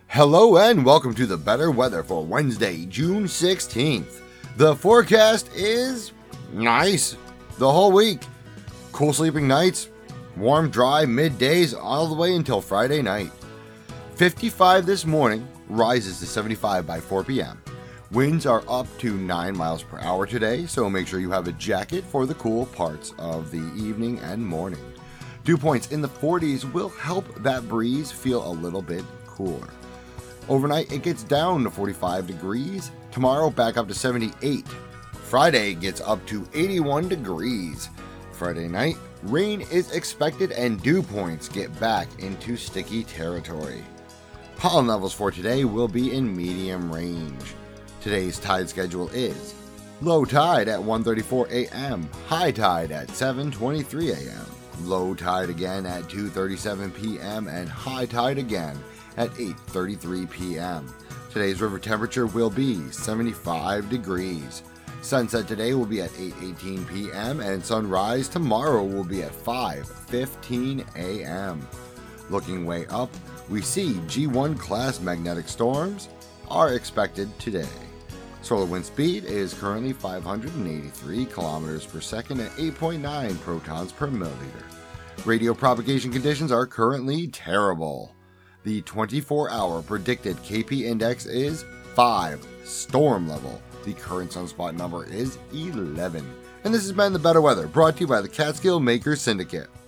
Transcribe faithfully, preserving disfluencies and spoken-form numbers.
Hello and welcome to the better weather for Wednesday, June sixteenth. The forecast is nice the whole week. Cool sleeping nights, warm, dry middays all the way until Friday night. fifty-five this morning, rises to seventy-five by four p.m. Winds are up to nine miles per hour today, so make sure you have a jacket for the cool parts of the evening and morning. Dew points in the forties will help that breeze feel a little bit cooler. Overnight, it gets down to forty-five degrees. Tomorrow, back up to seventy-eight. Friday gets up to eighty-one degrees. Friday night, rain is expected and dew points get back into sticky territory. Pollen levels for today will be in medium range. Today's tide schedule is low tide at one thirty-four a.m., high tide at seven twenty-three a.m., low tide again at two thirty-seven p.m., and high tide again at eight thirty-three p.m. Today's river temperature will be seventy-five degrees. Sunset today will be at eight eighteen p.m. and sunrise tomorrow will be at five fifteen a.m. Looking way up, we see G one class magnetic storms are expected today. Solar wind speed is currently five hundred eighty-three kilometers per second at eight point nine protons per milliliter. Radio propagation conditions are currently terrible. The twenty-four hour predicted K P index is five, storm level. The current sunspot number is eleven. And this has been the Better Weather, brought to you by the Catskill Makers Syndicate.